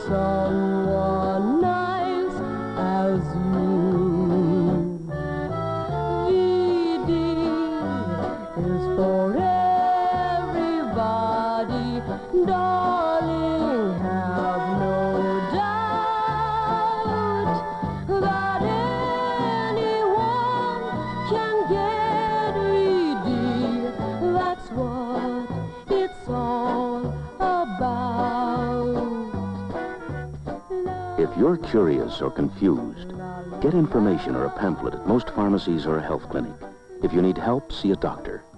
someone nice as you. VD is for everybody, darling, have no doubt that anyone can get VD. That's what it's all about. If you're curious or confused, get information or a pamphlet at most pharmacies or a health clinic. If you need help, see a doctor.